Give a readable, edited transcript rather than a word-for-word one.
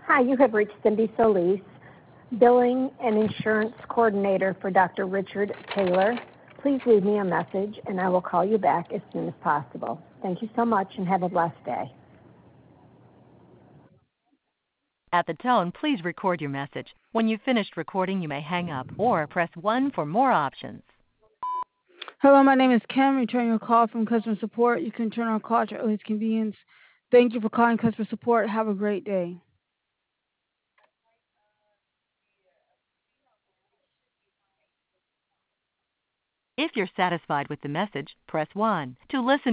Hi, you have reached Cindy Solis, Billing and Insurance Coordinator for Dr. Richard Taylor. Please leave me a message and I will call you back as soon as possible. Thank you so much and have a blessed day. At the tone, please record your message. When you've finished recording, you may hang up or press 1 for more options. Hello, my name is Kim. Returning your call from customer support. You can turn our call at your earliest convenience. Thank you for calling customer support. Have a great day. If you're satisfied with the message, press 1. To listen